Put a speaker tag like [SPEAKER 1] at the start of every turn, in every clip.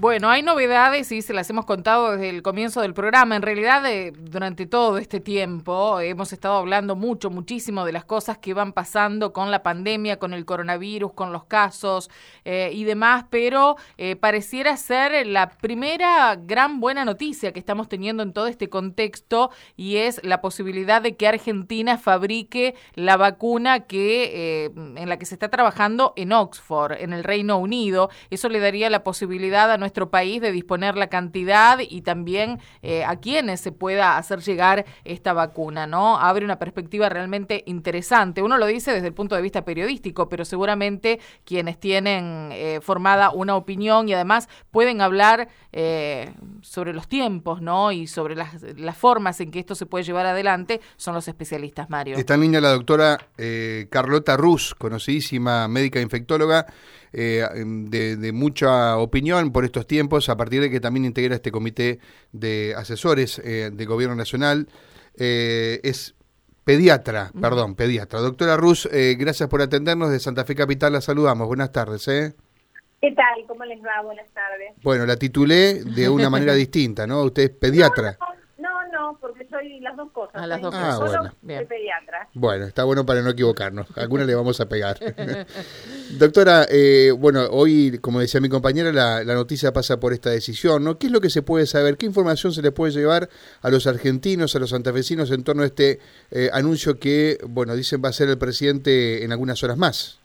[SPEAKER 1] Bueno, hay novedades y se las hemos contado desde el comienzo del programa. En realidad, durante todo este tiempo hemos estado hablando muchísimo de las cosas que van pasando con la pandemia, con el coronavirus, con los casos y demás, pero pareciera ser la primera gran buena noticia que estamos teniendo en todo este contexto, y es la posibilidad de que Argentina fabrique la vacuna en la que se está trabajando en Oxford, en el Reino Unido. Eso le daría la posibilidad a nuestro país de disponer la cantidad y también a quienes se pueda hacer llegar esta vacuna, ¿no? Abre una perspectiva realmente interesante. Uno lo dice desde el punto de vista periodístico, pero seguramente quienes tienen formada una opinión y además pueden hablar sobre los tiempos, ¿no? Y sobre las formas en que esto se puede llevar adelante son los especialistas, Mario.
[SPEAKER 2] Está en línea la doctora Carlota Rus, conocidísima médica infectóloga, de mucha opinión por estos tiempos, a partir de que también integra este comité de asesores del Gobierno Nacional. Es pediatra. Doctora Rus, gracias por atendernos. De Santa Fe Capital la saludamos. Buenas tardes.
[SPEAKER 3] ¿Qué tal? ¿Cómo les va? Buenas tardes.
[SPEAKER 2] Bueno, la titulé de una manera distinta, ¿no? Usted es pediatra.
[SPEAKER 3] No, porque soy las dos cosas.
[SPEAKER 1] A las dos cosas.
[SPEAKER 2] Bueno.
[SPEAKER 3] Soy pediatra.
[SPEAKER 2] Bueno, está bueno para no equivocarnos. Alguna le vamos a pegar. Doctora, bueno, hoy, como decía mi compañera, la noticia pasa por esta decisión, ¿no? ¿Qué es lo que se puede saber? ¿Qué información se le puede llevar a los argentinos, a los santafesinos en torno a este anuncio que, bueno, dicen va a ser el presidente en algunas horas más?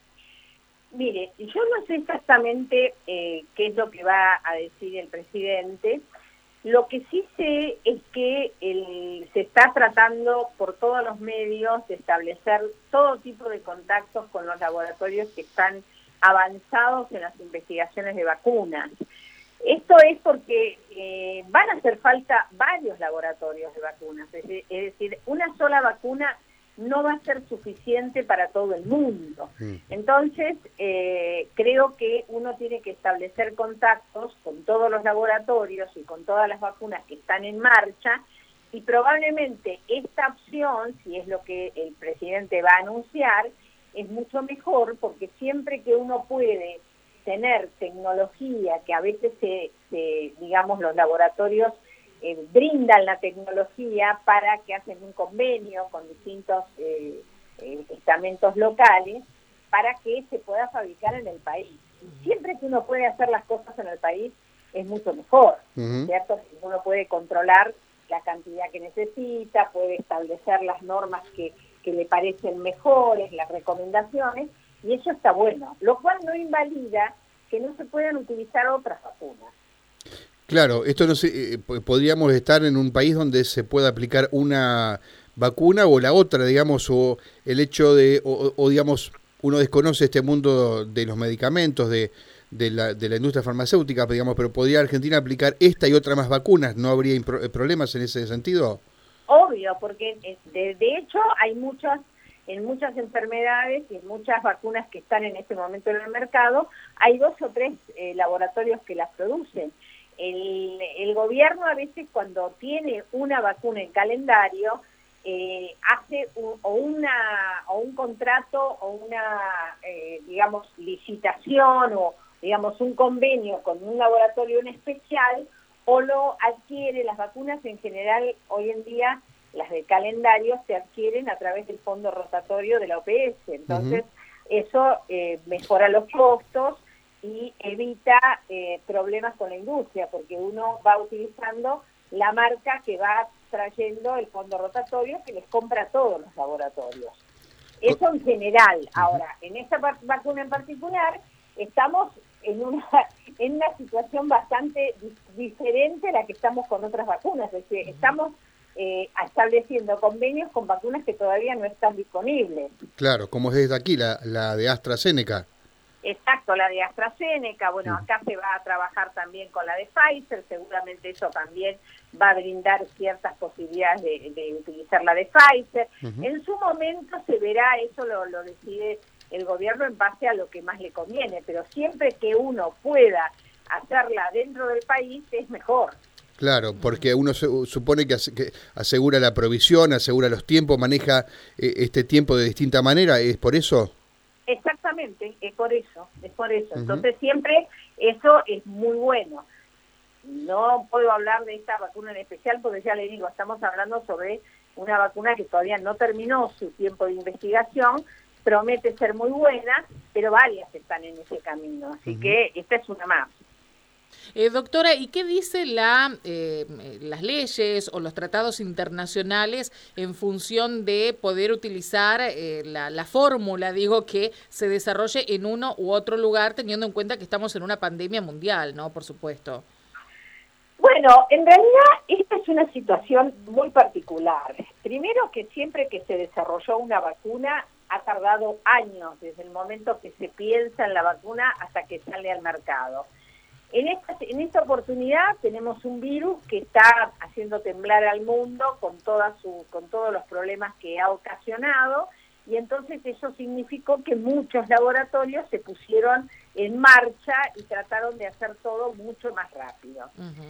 [SPEAKER 3] Mire, yo no sé exactamente qué es lo que va a decir el presidente. Lo que sí sé es que se está tratando por todos los medios de establecer todo tipo de contactos con los laboratorios que están avanzados en las investigaciones de vacunas. Esto es porque van a hacer falta varios laboratorios de vacunas, es decir, una sola vacuna no va a ser suficiente para todo el mundo. Entonces, creo que uno tiene que establecer contactos con todos los laboratorios y con todas las vacunas que están en marcha, y probablemente esta opción, si es lo que el presidente va a anunciar, es mucho mejor, porque siempre que uno puede tener tecnología, que a veces digamos, los laboratorios brindan la tecnología para que hacen un convenio con distintos estamentos locales para que se pueda fabricar en el país. Siempre que uno puede hacer las cosas en el país es mucho mejor, ¿cierto? Uno puede controlar la cantidad que necesita, puede establecer las normas que le parecen mejores, las recomendaciones, y eso está bueno, lo cual no invalida que no se puedan utilizar otras vacunas.
[SPEAKER 2] Claro, esto no sé, podríamos estar en un país donde se pueda aplicar una vacuna o la otra, digamos, o el hecho de, o digamos, uno desconoce este mundo de los medicamentos, de la industria farmacéutica, digamos, pero ¿podría Argentina aplicar esta y otra más vacunas? ¿No habría problemas en ese sentido?
[SPEAKER 3] Obvio, porque de hecho hay en muchas enfermedades y en muchas vacunas que están en este momento en el mercado, hay 2 o 3 laboratorios que las producen. El gobierno a veces, cuando tiene una vacuna en calendario, hace un contrato o una digamos, licitación o digamos un convenio con un laboratorio en especial, o lo adquiere. Las vacunas en general hoy en día, las de calendario, se adquieren a través del fondo rotatorio de la OPS. Entonces, eso mejora los costos y evita problemas con la industria, porque uno va utilizando la marca que va trayendo el fondo rotatorio, que les compra a todos los laboratorios. Eso en general. Ahora, en esta vacuna en particular, estamos en una situación bastante diferente a la que estamos con otras vacunas. Es decir, estamos estableciendo convenios con vacunas que todavía no están disponibles.
[SPEAKER 2] Claro, como es desde aquí, la de AstraZeneca.
[SPEAKER 3] Exacto, la de AstraZeneca. Bueno, acá se va a trabajar también con la de Pfizer, seguramente eso también va a brindar ciertas posibilidades de utilizar la de Pfizer. En su momento se verá, eso lo decide el gobierno en base a lo que más le conviene, pero siempre que uno pueda hacerla dentro del país es mejor.
[SPEAKER 2] Claro, porque uno supone que asegura la provisión, asegura los tiempos, maneja este tiempo de distinta manera, ¿es por eso?
[SPEAKER 3] Exactamente, es por eso. Entonces siempre Eso es muy bueno. No puedo hablar de esta vacuna en especial porque ya le digo, estamos hablando sobre una vacuna que todavía no terminó su tiempo de investigación, promete ser muy buena, pero varias están en ese camino, así que esta es una más.
[SPEAKER 1] Doctora, ¿y qué dice las leyes o los tratados internacionales en función de poder utilizar la fórmula, digo, que se desarrolle en uno u otro lugar, teniendo en cuenta que estamos en una pandemia mundial, ¿no? Por supuesto.
[SPEAKER 3] Bueno, en realidad esta es una situación muy particular. Primero que siempre que se desarrolló una vacuna ha tardado años desde el momento que se piensa en la vacuna hasta que sale al mercado. En esta oportunidad tenemos un virus que está haciendo temblar al mundo con todos los problemas que ha ocasionado, y entonces eso significó que muchos laboratorios se pusieron en marcha y trataron de hacer todo mucho más rápido.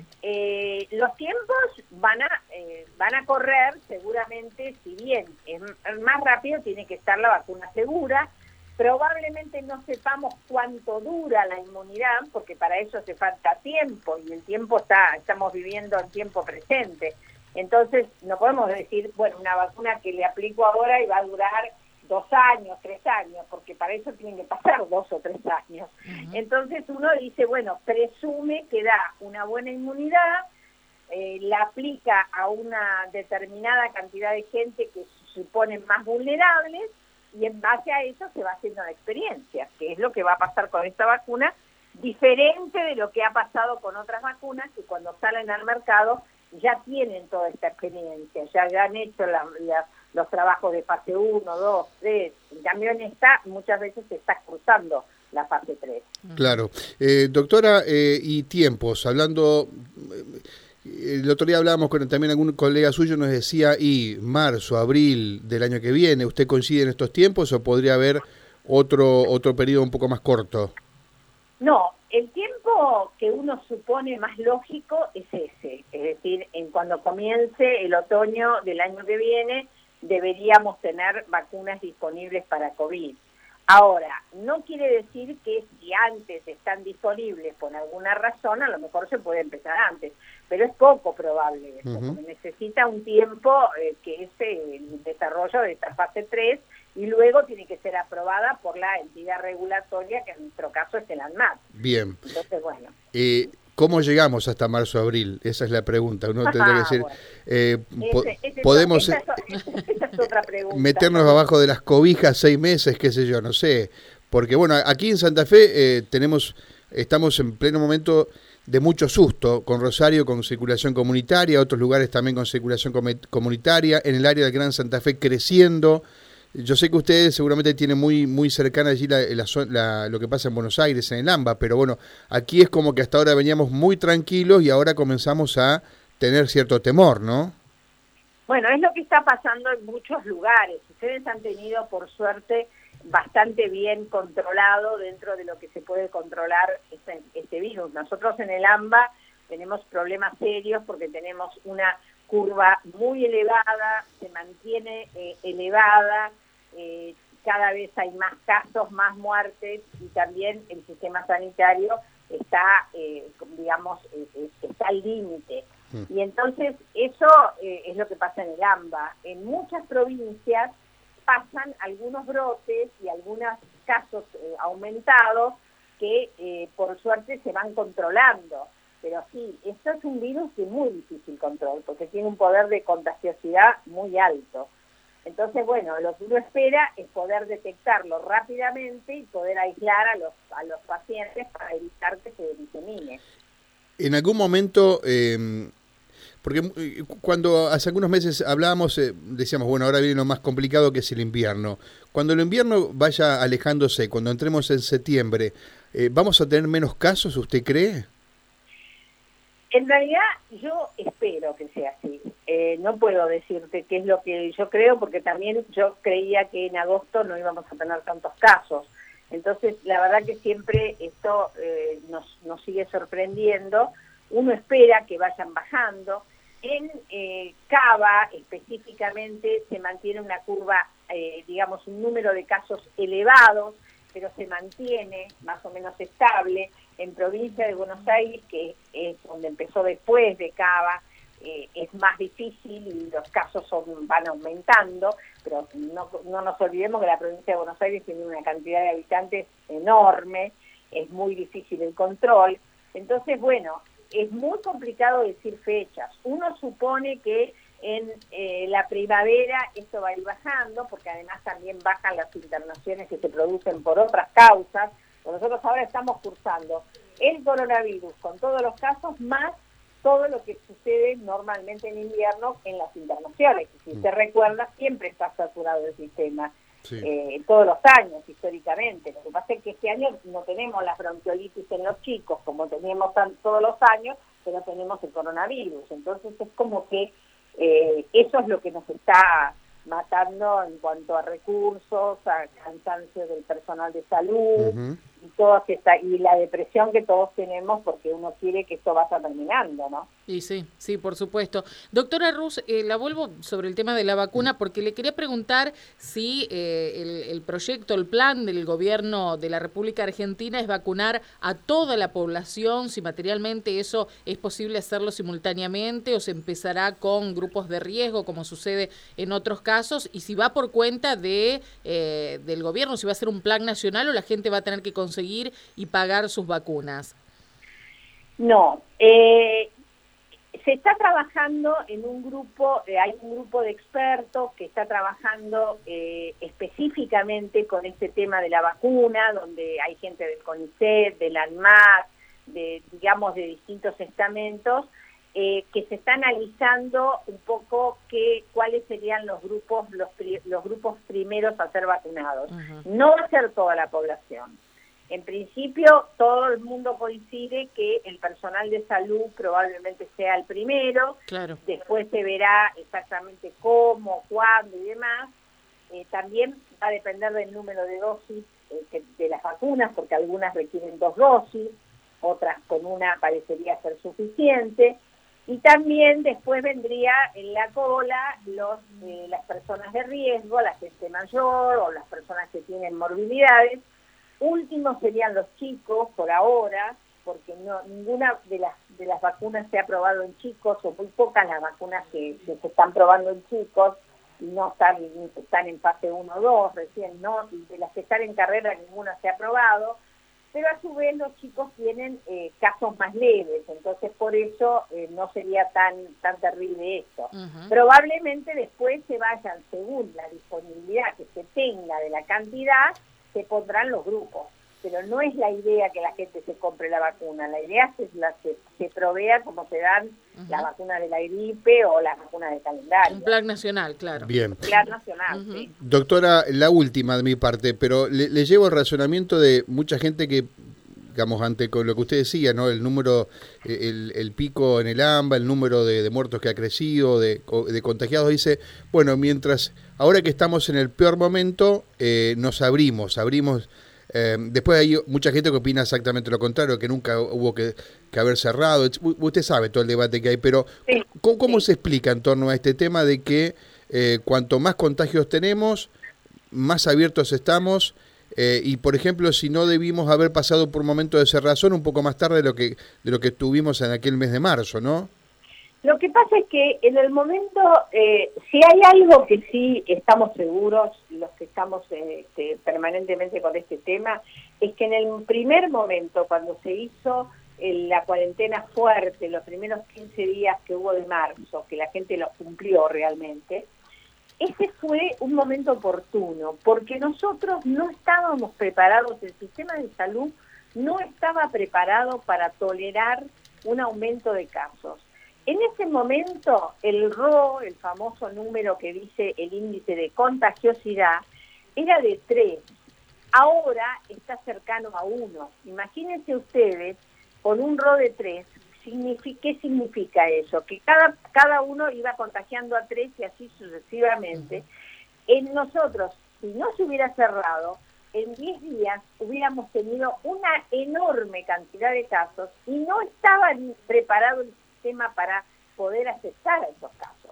[SPEAKER 3] Los tiempos van a correr seguramente, si bien es más rápido, tiene que estar la vacuna segura. Probablemente no sepamos cuánto dura la inmunidad, porque para eso hace falta tiempo, y el tiempo estamos viviendo el tiempo presente. Entonces, no podemos decir, bueno, una vacuna que le aplico ahora y va a durar 2 años, 3 años, porque para eso tienen que pasar 2 o 3 años. Entonces uno dice, bueno, presume que da una buena inmunidad, la aplica a una determinada cantidad de gente que se suponen más vulnerables, y en base a eso se va haciendo la experiencia, que es lo que va a pasar con esta vacuna, diferente de lo que ha pasado con otras vacunas, que cuando salen al mercado ya tienen toda esta experiencia, ya han hecho los trabajos de fase 1, 2, 3, en cambio en esta muchas veces se está cruzando la fase 3.
[SPEAKER 2] Claro. Doctora, y tiempos, hablando... El otro día hablábamos con también algún colega suyo, nos decía, y marzo, abril del año que viene, ¿usted coincide en estos tiempos o podría haber otro periodo un poco más corto?
[SPEAKER 3] No, el tiempo que uno supone más lógico es ese, es decir, cuando comience el otoño del año que viene deberíamos tener vacunas disponibles para COVID. Ahora, no quiere decir que si antes están disponibles por alguna razón, a lo mejor se puede empezar antes, pero es poco probable eso, porque necesita un tiempo que es el desarrollo de esta fase 3, y luego tiene que ser aprobada por la entidad regulatoria, que en nuestro caso es el ANMAT.
[SPEAKER 2] Bien.
[SPEAKER 3] Entonces, bueno.
[SPEAKER 2] ¿Cómo llegamos hasta marzo-abril? Esa es la pregunta. Uno tendría que decir,
[SPEAKER 3] bueno.
[SPEAKER 2] podemos
[SPEAKER 3] esa es otra pregunta.
[SPEAKER 2] Meternos abajo de las cobijas 6 meses, qué sé yo, no sé. Porque bueno, aquí en Santa Fe estamos en pleno momento de mucho susto, con Rosario con circulación comunitaria, otros lugares también con circulación comunitaria, en el área del Gran Santa Fe creciendo. Yo sé que ustedes seguramente tienen muy cercana allí lo que pasa en Buenos Aires, en el AMBA, pero bueno, aquí es como que hasta ahora veníamos muy tranquilos y ahora comenzamos a tener cierto temor, ¿no?
[SPEAKER 3] Bueno, es lo que está pasando en muchos lugares. Ustedes han tenido, por suerte, bastante bien controlado dentro de lo que se puede controlar este virus. Nosotros en el AMBA tenemos problemas serios porque tenemos una curva muy elevada, se mantiene elevada, cada vez hay más casos, más muertes, y también el sistema sanitario está, está al límite. Y entonces eso es lo que pasa en el AMBA. En muchas provincias pasan algunos brotes y algunos casos aumentados que por suerte se van controlando. Pero sí, esto es un virus de muy difícil control, porque tiene un poder de contagiosidad muy alto. Entonces, bueno, lo que uno espera es poder detectarlo rápidamente y poder aislar a los pacientes para evitar que se disemine.
[SPEAKER 2] En algún momento, porque cuando hace algunos meses hablábamos, decíamos, bueno, ahora viene lo más complicado que es el invierno. Cuando el invierno vaya alejándose, cuando entremos en septiembre, ¿vamos a tener menos casos, usted cree?
[SPEAKER 3] En realidad yo espero que sea así. No puedo decirte qué es lo que yo creo, porque también yo creía que en agosto no íbamos a tener tantos casos. Entonces, la verdad que siempre esto nos sigue sorprendiendo. Uno espera que vayan bajando. En Cava, específicamente, se mantiene una curva, un número de casos elevados, pero se mantiene más o menos estable. En provincia de Buenos Aires, que es donde empezó después de Cava, es más difícil y los casos van aumentando, pero no nos olvidemos que la provincia de Buenos Aires tiene una cantidad de habitantes enorme, es muy difícil el control. Entonces, bueno, es muy complicado decir fechas. Uno supone que en la primavera esto va a ir bajando, porque además también bajan las internaciones que se producen por otras causas. Nosotros ahora estamos cursando el coronavirus con todos los casos, más todo lo que sucede normalmente en invierno en las internaciones. Si usted recuerda, siempre está saturado el sistema, todos los años, históricamente. Lo que pasa es que este año no tenemos la bronquiolitis en los chicos, como teníamos todos los años, pero tenemos el coronavirus. Entonces es como que eso es lo que nos está matando en cuanto a recursos, a cansancio del personal de salud, y la depresión que todos tenemos porque uno quiere que esto vaya terminando, ¿no?
[SPEAKER 1] Y sí, por supuesto. Doctora Rus, la vuelvo sobre el tema de la vacuna porque le quería preguntar si el proyecto, el plan del gobierno de la República Argentina es vacunar a toda la población, si materialmente eso es posible hacerlo simultáneamente o se empezará con grupos de riesgo como sucede en otros casos, y si va por cuenta del gobierno, si va a ser un plan nacional o la gente va a tener que conseguir y pagar sus vacunas.
[SPEAKER 3] No, se está trabajando en un grupo, hay un grupo de expertos que está trabajando específicamente con este tema de la vacuna, donde hay gente del CONICET, del ANMAT, de distintos estamentos, que se está analizando un poco cuáles serían los grupos primeros a ser vacunados. No va a ser toda la población. En principio, todo el mundo coincide que el personal de salud probablemente sea el primero. Claro. Después se verá exactamente cómo, cuándo y demás. También va a depender del número de dosis de las vacunas, porque algunas requieren 2 dosis, otras con una parecería ser suficiente. Y también después vendría en la cola las personas de riesgo, la gente mayor o las personas que tienen morbilidades. Últimos serían los chicos por ahora, porque ninguna de las vacunas se ha probado en chicos, o muy pocas las vacunas que se están probando en chicos, y no están en fase 1 o 2 recién, ¿no? Y de las que están en carrera ninguna se ha probado, pero a su vez los chicos tienen casos más leves, entonces por eso no sería tan terrible esto. Probablemente después se vayan, según la disponibilidad que se tenga de la cantidad, se pondrán los grupos, pero no es la idea que la gente se compre la vacuna, la idea es que se provea como se dan la vacuna de la gripe o la vacuna de calendario.
[SPEAKER 1] Un plan nacional, claro.
[SPEAKER 2] Bien.
[SPEAKER 3] Plan nacional, sí.
[SPEAKER 2] Doctora, la última de mi parte, pero le llevo el razonamiento de mucha gente que, digamos, ante con lo que usted decía, ¿no? El número, el pico en el AMBA, el número de muertos que ha crecido, de contagiados, dice, bueno, mientras, ahora que estamos en el peor momento, nos abrimos. Después hay mucha gente que opina exactamente lo contrario, que nunca hubo que haber cerrado. Usted sabe todo el debate que hay, pero sí, ¿cómo se explica en torno a este tema de que cuanto más contagios tenemos, más abiertos estamos? Y, por ejemplo, si no debimos haber pasado por un momento de cerrazón un poco más tarde de lo que tuvimos en aquel mes de marzo, ¿no?
[SPEAKER 3] Lo que pasa es que en el momento, si hay algo que sí estamos seguros, los que estamos permanentemente con este tema, es que en el primer momento, cuando se hizo la cuarentena fuerte, los primeros 15 días que hubo de marzo, que la gente los cumplió realmente, ese fue un momento oportuno, porque nosotros no estábamos preparados, el sistema de salud no estaba preparado para tolerar un aumento de casos. En ese momento, el RO, el famoso número que dice el índice de contagiosidad, era de 3. Ahora está cercano a 1. Imagínense ustedes, con un RO de 3, ¿qué significa eso? Que cada uno iba contagiando a 3 y así sucesivamente. En nosotros, si no se hubiera cerrado, en 10 días hubiéramos tenido una enorme cantidad de casos y no estaba preparado el sistema para poder aceptar a esos casos.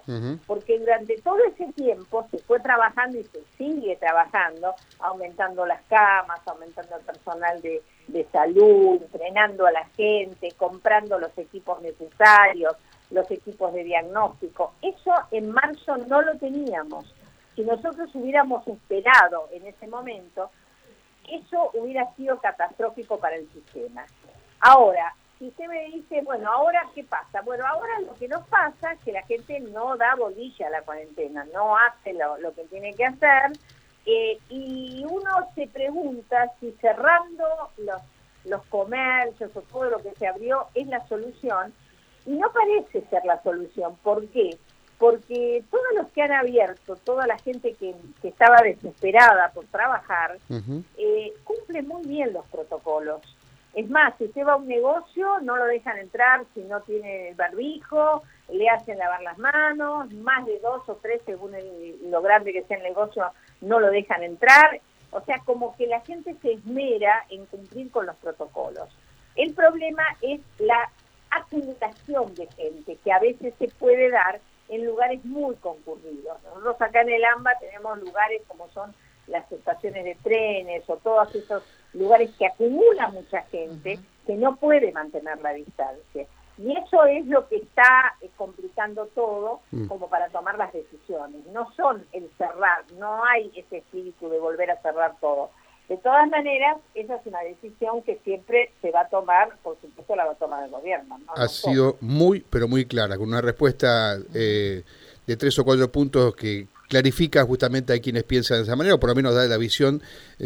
[SPEAKER 3] porque durante todo ese tiempo se fue trabajando y se sigue trabajando, aumentando las camas, aumentando el personal de salud, entrenando a la gente, comprando los equipos necesarios, los equipos de diagnóstico. Eso en marzo no lo teníamos. Si nosotros hubiéramos esperado en ese momento, eso hubiera sido catastrófico para el sistema. Ahora, si usted me dice, bueno, ¿ahora qué pasa? Bueno, ahora lo que nos pasa es que la gente no da bolilla a la cuarentena, no hace lo que tiene que hacer, y uno se pregunta si cerrando los comercios o todo lo que se abrió es la solución, y no parece ser la solución. ¿Por qué? Porque todos los que han abierto, toda la gente que estaba desesperada por trabajar, cumple muy bien los protocolos. Es más, si usted va a un negocio, no lo dejan entrar si no tiene el barbijo, le hacen lavar las manos, más de 2 o 3, según lo grande que sea el negocio, no lo dejan entrar. O sea, como que la gente se esmera en cumplir con los protocolos. El problema es la acumulación de gente, que a veces se puede dar en lugares muy concurridos. Nosotros acá en el AMBA tenemos lugares como son las estaciones de trenes o todos esos lugares que acumulan mucha gente que no puede mantener la distancia. Y eso es lo que está complicando todo como para tomar las decisiones. No son el cerrar, no hay ese espíritu de volver a cerrar todo. De todas maneras, esa es una decisión que siempre se va a tomar, por supuesto la va a tomar el gobierno, ¿no?
[SPEAKER 2] Ha sido muy, pero muy clara, con una respuesta de 3 o 4 puntos que clarifica justamente a quienes piensan de esa manera, o por lo menos da la visión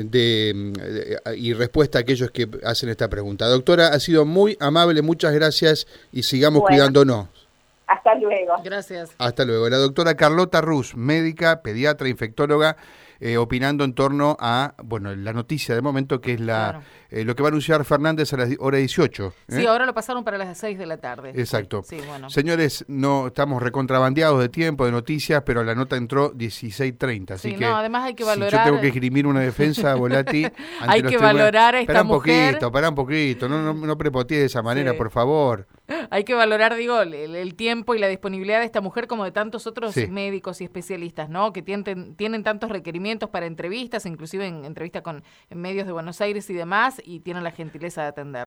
[SPEAKER 2] y respuesta a aquellos que hacen esta pregunta. Doctora, ha sido muy amable, muchas gracias y sigamos cuidándonos.
[SPEAKER 3] Hasta luego.
[SPEAKER 1] Gracias.
[SPEAKER 2] Hasta luego. La doctora Carlota Rus, médica, pediatra, infectóloga, opinando en torno a, bueno, la noticia de momento que es lo que va a anunciar Fernández a las hora 18.
[SPEAKER 1] Sí, ahora lo pasaron para las 6 de la tarde.
[SPEAKER 2] Exacto.
[SPEAKER 1] Sí, bueno.
[SPEAKER 2] Señores, no estamos recontrabandeados de tiempo, de noticias, pero la nota entró 16:30, así que
[SPEAKER 1] además hay que valorar.
[SPEAKER 2] Si yo tengo que esgrimir una defensa, Volati,
[SPEAKER 1] hay que valorar a esta mujer.
[SPEAKER 2] Pará un poquito, no prepotees de esa manera, por favor.
[SPEAKER 1] Hay que valorar, digo, el tiempo y la disponibilidad de esta mujer como de tantos otros médicos y especialistas, ¿no? Que tienen tantos requerimientos para entrevistas, inclusive en entrevistas en medios de Buenos Aires y demás, y tienen la gentileza de atender.